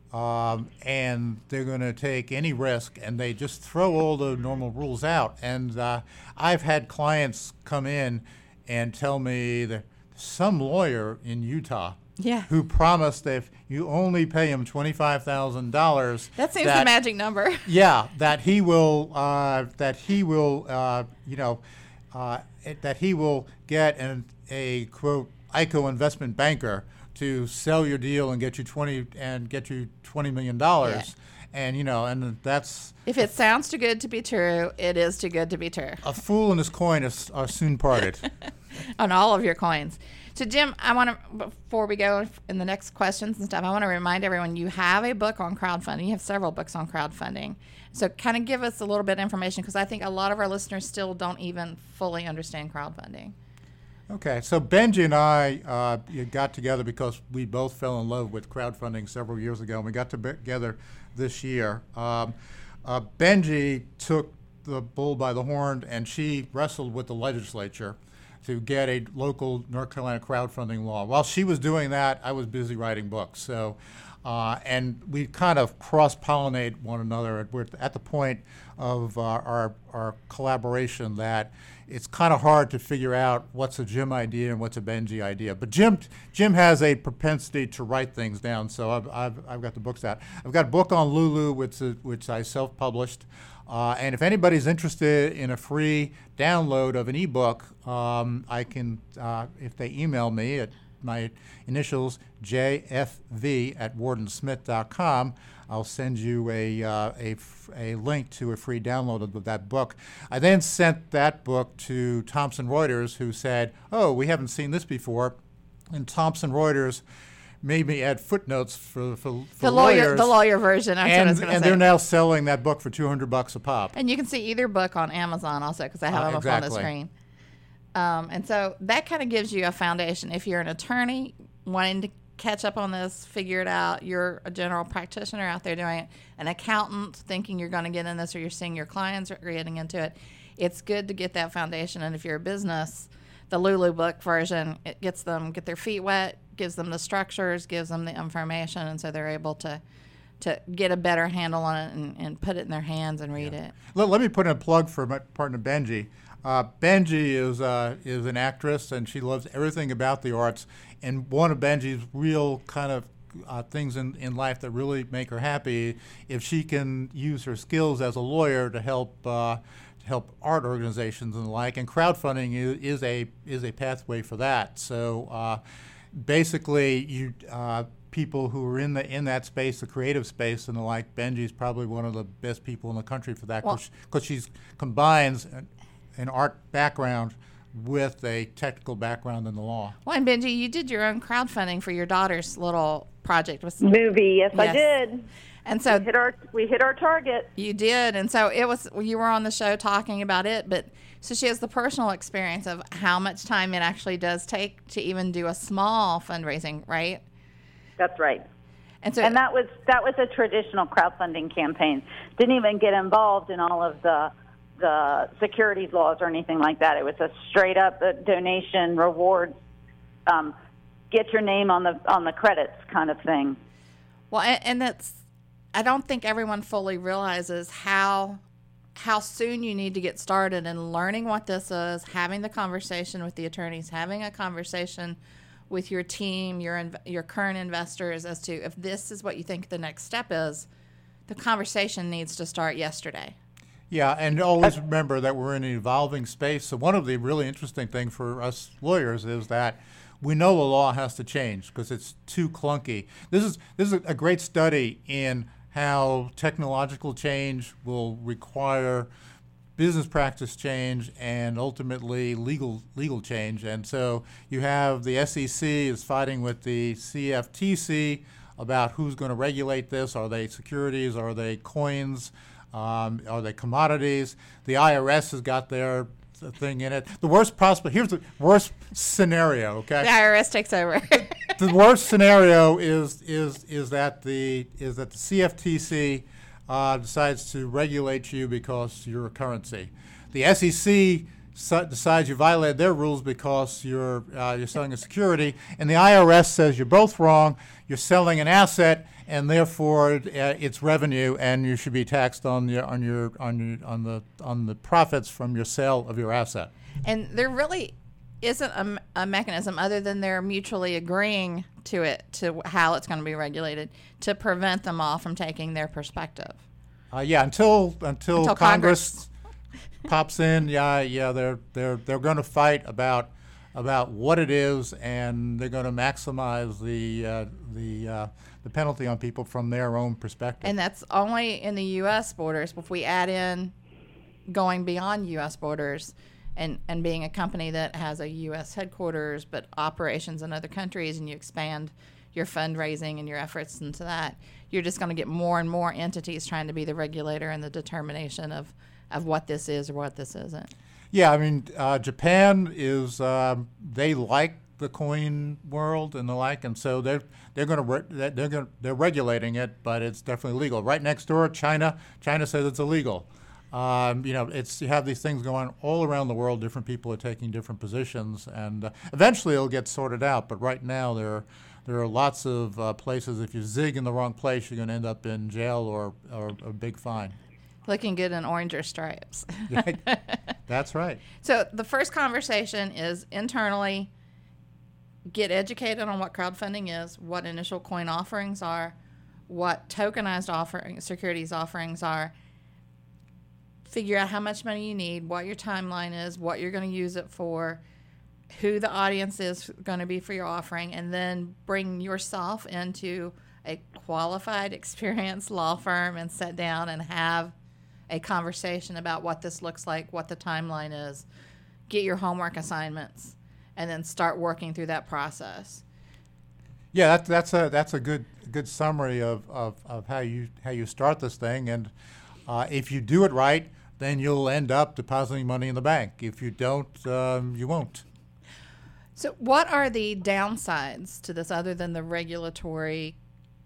Um, and they're going to take any risk, and they just throw all the normal rules out. And uh, I've had clients come in and tell me that some lawyer in Utah yeah. who promised that if you only pay him twenty-five thousand dollars, that seems that, the magic number. yeah, that he will, uh, that he will, uh, you know, uh, that he will get an, a quote I C O investment banker to sell your deal and get you twenty and get you twenty million dollars, yeah. and you know, and that's if it sounds too good to be true, it is too good to be true. A fool and his coin is, are soon parted. On all of your coins. So Jim, I want to before we go in the next questions and stuff, I want to remind everyone you have a book on crowdfunding. You have several books on crowdfunding. So kind of give us a little bit of information, because I think a lot of our listeners still don't even fully understand crowdfunding. Okay, so Benji and I uh, got together because we both fell in love with crowdfunding several years ago, and we got together this year. Um, uh, Benji took the bull by the horn, and she wrestled with the legislature to get a local North Carolina crowdfunding law. While she was doing that, I was busy writing books. So, uh, and we kind of cross-pollinate one another. We're at the point of uh, our, our collaboration that it's kind of hard to figure out what's a Jim idea and what's a Benji idea. But Jim Jim has a propensity to write things down, so I've, I've, I've got the books out. I've got a book on Lulu, which, is, which I self-published. Uh, and if anybody's interested in a free download of an ebook, um, I can, uh, if they email me at my initials, J F V at wardensmith dot com, I'll send you a, uh, a, a link to a free download of that book. I then sent that book to Thomson Reuters, who said, oh, we haven't seen this before. And Thomson Reuters made me add footnotes for, for, for the lawyer, lawyers. The lawyer version. That's and, what I was going to say. And they're now selling that book for two hundred bucks a pop. And you can see either book on Amazon also, because I have uh, them exactly. up on the screen. Um, and so that kind of gives you a foundation. If you're an attorney wanting to catch up on this, figure it out, you're a general practitioner out there doing it, an accountant thinking you're going to get in this, or you're seeing your clients are getting into it, it's good to get that foundation. And if you're a business, the Lulu book version, it gets them get their feet wet, gives them the structures, gives them the information, and so they're able to to get a better handle on it and, and put it in their hands and read yeah. it. Let, let me put in a plug for my partner Benji. Uh, Benji is uh, is an actress, and she loves everything about the arts. And one of Benji's real kind of uh, things in, in life that really make her happy, if she can use her skills as a lawyer to help uh, to help art organizations and the like. And crowdfunding is, is a is a pathway for that. So uh, basically, you uh, people who are in the in that space, the creative space and the like. Benji's probably one of the best people in the country for that, because well, she's combines an, an art background with a technical background in the law. Well, and Benji, you did your own crowdfunding for your daughter's little project. Was movie, yes, yes. I did. And so we hit our we hit our target. You did, and so it was. You were on the show talking about it, but so she has the personal experience of how much time it actually does take to even do a small fundraising, right? That's right. And so, and that was that was a traditional crowdfunding campaign. Didn't even get involved in all of the the securities laws or anything like that. It was a straight up uh, donation, rewards, um, get your name on the on the credits kind of thing. Well, and, and that's, I don't think everyone fully realizes how how soon you need to get started in learning what this is, having the conversation with the attorneys, having a conversation with your team, your inv- your current investors as to if this is what you think the next step is. The conversation needs to start yesterday. Yeah, and always remember that we're in an evolving space. So one of the really interesting things for us lawyers is that we know the law has to change because it's too clunky. This is this is a great study in how technological change will require business practice change and ultimately legal legal change. And so you have the S E C is fighting with the C F T C about who's going to regulate this. Are they securities? Are they coins? Um, are they commodities? The I R S has got their thing in it. The worst possible, here's the worst scenario, okay? The I R S takes over. The worst scenario is is is that the is that the C F T C uh, decides to regulate you because you're a currency. The S E C su- decides you violated their rules because you're uh, you're selling a security, and the I R S says you're both wrong. You're selling an asset, and therefore uh, it's revenue, and you should be taxed on your on your on your on the on the profits from your sale of your asset. And there really isn't a, a mechanism other than they're mutually agreeing to it, to how it's going to be regulated, to prevent them all from taking their perspective. Uh, yeah, until until, Until Congress, pops in, yeah, yeah, they're they're they're going to fight about about what it is, and they're going to maximize the uh, the uh, the penalty on people from their own perspective. And that's only in the U S borders. If we add in going beyond U S borders and, and being a company that has a U S headquarters but operations in other countries, and you expand your fundraising and your efforts into that, you're just going to get more and more entities trying to be the regulator and the determination of, of what this is or what this isn't. Yeah, I mean, uh, Japan is um, they like the coin world and the like, and so they're they're going to re- they're going they're regulating it, but it's definitely legal. Right next door, China. China says it's illegal. Um, you know, it's you have these things going on all around the world. Different people are taking different positions, and uh, eventually it'll get sorted out. But right now, there are there are lots of uh, places. If you zig in the wrong place, you're going to end up in jail or or a big fine. Looking good in orange or stripes. That's right. So the first conversation is internally, get educated on what crowdfunding is, what initial coin offerings are, what tokenized offering, securities offerings are, figure out how much money you need, what your timeline is, what you're going to use it for, who the audience is going to be for your offering, and then bring yourself into a qualified, experienced law firm and sit down and have a conversation about what this looks like, what the timeline is, get your homework assignments, and then start working through that process. Yeah, that's that's a that's a good good summary of, of, of how you how you start this thing, and uh, if you do it right, then you'll end up depositing money in the bank. If you don't, um, you won't. So, what are the downsides to this other than the regulatory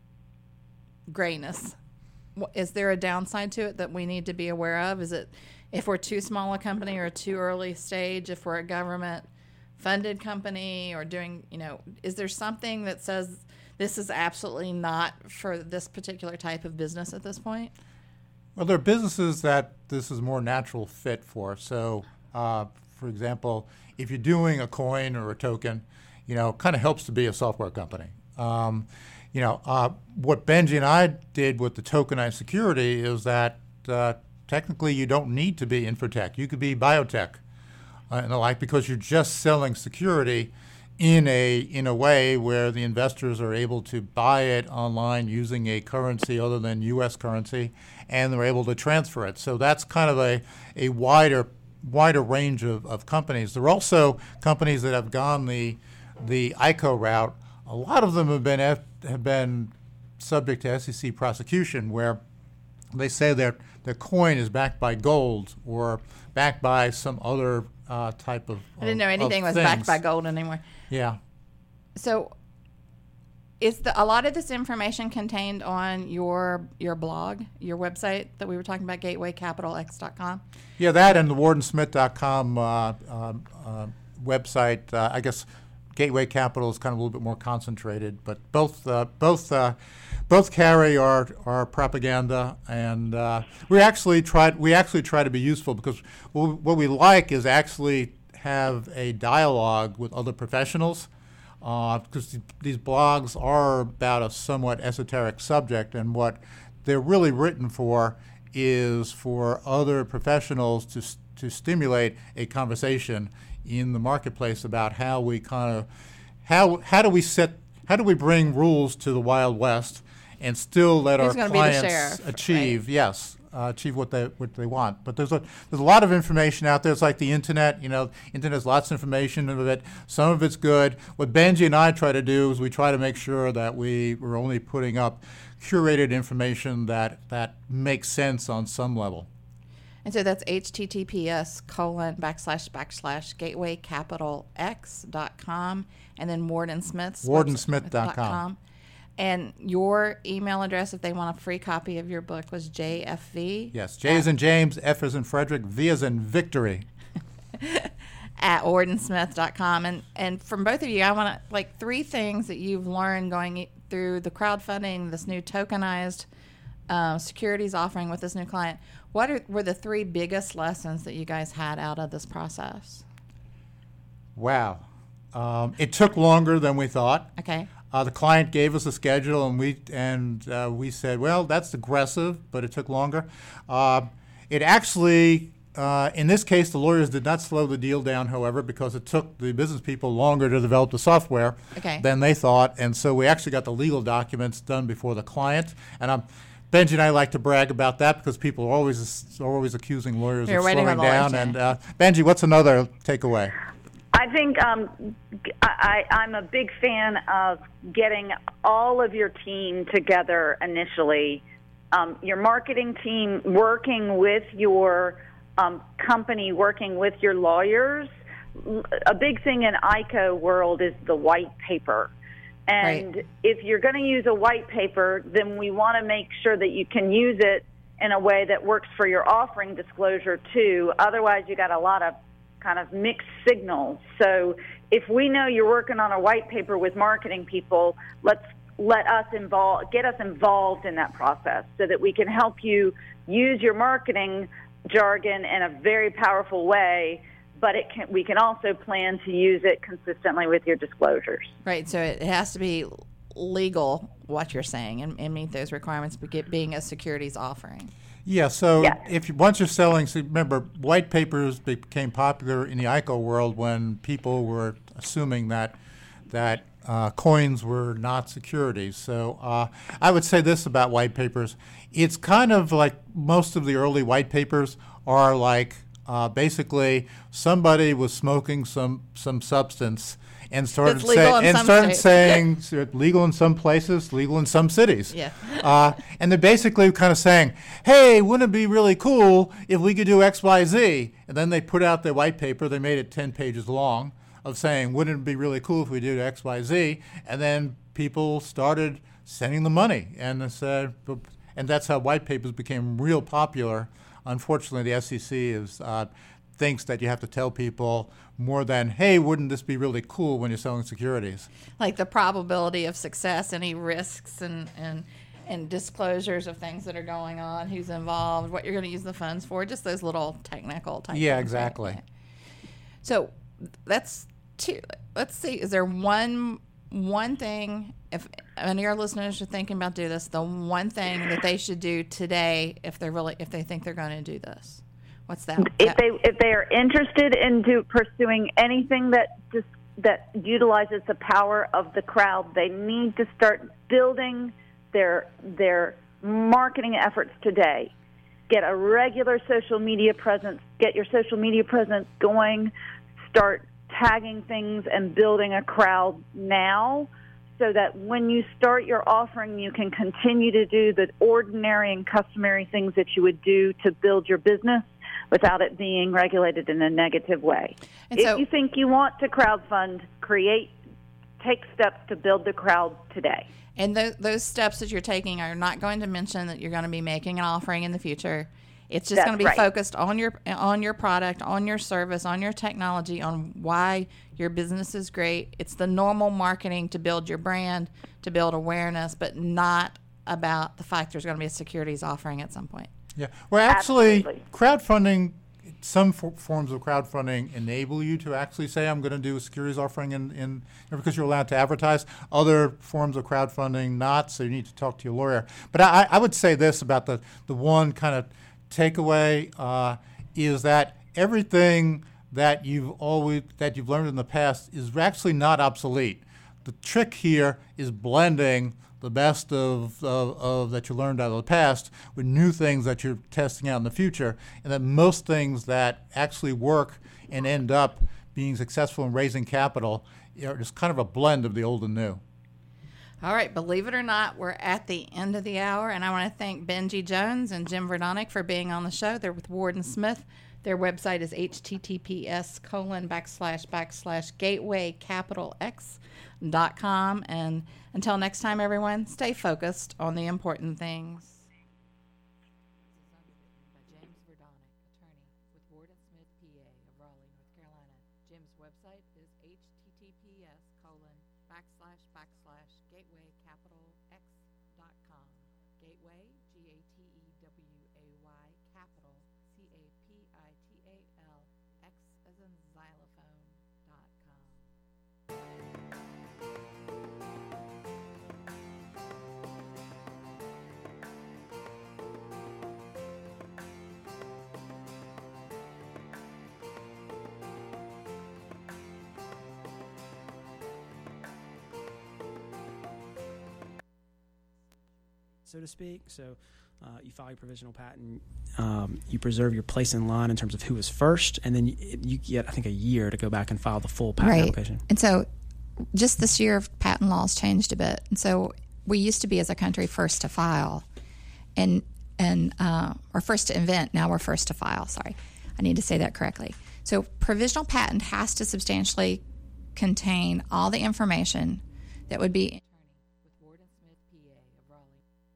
grayness? Is there a downside to it that we need to be aware of? Is it if we're too small a company or too early stage, if we're a government funded company or doing, you know, is there something that says this is absolutely not for this particular type of business at this point? Well, there are businesses that this is more natural fit for. So, uh, for example, if you're doing a coin or a token, you know, it kind of helps to be a software company. Um, You know, uh, what Benji and I did with the tokenized security is that uh, technically you don't need to be infotech. You could be biotech uh, and the like, because you're just selling security in a in a way where the investors are able to buy it online using a currency other than U S currency, and they're able to transfer it. So that's kind of a, a wider wider range of, of companies. There are also companies that have gone the the I C O route. A lot of them have been F, have been subject to S E C prosecution, where they say their their coin is backed by gold or backed by some other uh, type of. I didn't know anything was things. backed by gold anymore. Yeah. So, is the a lot of this information contained on your your blog, your website that we were talking about, gateway capital x dot com? Yeah, that and the warden smith dot com uh, uh, uh, website. Uh, I guess Gateway Capital is kind of a little bit more concentrated, but both uh, both uh, both carry our our propaganda, and uh, we actually try we actually try to be useful, because what we, what we like is actually have a dialogue with other professionals, because uh, these blogs are about a somewhat esoteric subject, and what they're really written for is for other professionals to to stimulate a conversation in the marketplace about how we kind of how how do we set how do we bring rules to the Wild West and still let Who's our gonna be the clients sheriff, achieve right? yes uh, achieve what they what they want. But there's a there's a lot of information out there. It's like the internet. You know, internet has lots of information of it. Some of it's good. What Benji and I try to do is we try to make sure that we we're only putting up curated information that that makes sense on some level. And so that's https colon backslash backslash gateway capital x dot com, and then Warden Smith's warden smith dot com. And your email address, if they want a free copy of your book, was J F V. Yes, J as in James, F as in Frederick, V as in Victory. At warden smith dot com. And and from both of you, I want to, like, three things that you've learned going through the crowdfunding, this new tokenized uh, securities offering with this new client. What are, were the three biggest lessons that you guys had out of this process? Wow. Um, it took longer than we thought. Okay. Uh, the client gave us a schedule, and we and uh, we said, well, that's aggressive, but it took longer. Uh, it actually, uh, in this case, the lawyers did not slow the deal down, however, because it took the business people longer to develop the software Okay. than they thought, and so we actually got the legal documents done before the client. And I'm Benji and I like to brag about that, because people are always are always accusing lawyers You're of waiting slowing on lawyers, down. yeah. And uh, Benji, what's another takeaway? I think um, I, I'm a big fan of getting all of your team together initially. Um, your marketing team working with your um, company, working with your lawyers. A big thing in I C O world is the white paper. And Right. if you're going to use a white paper, then we want to make sure that you can use it in a way that works for your offering disclosure too. Otherwise, you got a lot of kind of mixed signals. So if we know you're working on a white paper with marketing people, let's let us involve, get us involved in that process so that we can help you use your marketing jargon in a very powerful way, but it can, we can also plan to use it consistently with your disclosures. Right. So it has to be legal, what you're saying, and, and meet those requirements, being a securities offering. Yeah, so Yeah. if you, once you're selling, so remember, white papers became popular in the I C O world when people were assuming that that uh, coins were not securities. So uh, I would say this about white papers: it's kind of like most of the early white papers are like uh, basically somebody was smoking some some substance and started That's legal say, in and some started states. saying so legal in some places, legal in some cities. Yeah. Uh, and they're basically kind of saying, hey, wouldn't it be really cool if we could do X, Y, Z? And then they put out their white paper. They made it ten pages long of saying, wouldn't it be really cool if we did X, Y, Z? And then people started sending the money. And, they said, and that's how white papers became real popular. Unfortunately, the S E C is uh, thinks that you have to tell people more than, hey, wouldn't this be really cool when you're selling securities? Like the probability of success, any risks and, and and disclosures of things that are going on, who's involved, what you're going to use the funds for, just those little technical type Yeah, things, right? exactly. Okay. So that's two. Let's see. Is there one one thing, if any of our listeners are thinking about doing this, the one thing that they should do today if they're really if they think they're going to do this? What's that? If that- they if they are interested in do, pursuing anything that just that utilizes the power of the crowd, they need to start building their their marketing efforts today. Get a regular social media presence. Get your social media presence going. Start tagging things and building a crowd now, so that when you start your offering, you can continue to do the ordinary and customary things that you would do to build your business without it being regulated in a negative way. And if so- you think you want to crowdfund, create take steps to build the crowd today. And th- those steps that you're taking are not going to mention that you're going to be making an offering in the future. It's just That's going to be right. focused on your on your product, on your service, on your technology, on why your business is great. It's the normal marketing to build your brand, to build awareness, but not about the fact there's going to be a securities offering at some point. Yeah. Well, actually, Absolutely. crowdfunding, some for, forms of crowdfunding enable you to actually say, I'm going to do a securities offering in, in because you're allowed to advertise. Other forms of crowdfunding, not, so you need to talk to your lawyer. But I, I would say this about the, the one kind of takeaway uh, is that everything that you've always that you've learned in the past is actually not obsolete. The trick here is blending the best of, of, of that you learned out of the past with new things that you're testing out in the future, and that most things that actually work and end up being successful in raising capital are just kind of a blend of the old and new. All right, believe it or not, we're at the end of the hour, and I want to thank Benji Jones and Jim Verdonick for being on the show. They're with Ward and Smith. Their website is https colon backslash backslash gatewaycapitalx dot com. And until next time, everyone, stay focused on the important things. By James Verdonick, attorney with Ward and Smith, P A of Raleigh, North Carolina. Jim's website is https colon backslash backslash gatewaycapitalx dot com. Gateway, G A T E W A Y, capital, C A P I T A L, X as in xylophone, dot com. so to speak. So uh, you file your provisional patent, um, you preserve your place in line in terms of who was first, and then you, you get, I think, a year to go back and file the full patent Right. application. And so just this year, patent laws changed a bit. And so we used to be, as a country, first to file, and and uh, or first to invent. Now we're first to file. Sorry, I need to say that correctly. So provisional patent has to substantially contain all the information that would be With Ward and Smith, P A of Raleigh.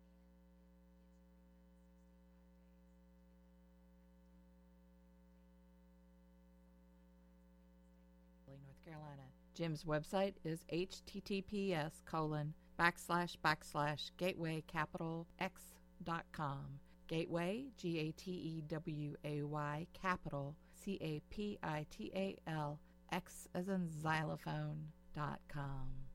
North Carolina. Jim's website is https colon backslash backslash gatewaycapitalx dot com. Gateway, G A T E W A Y, capital, C A P I T A L, X as in xylophone, dot com.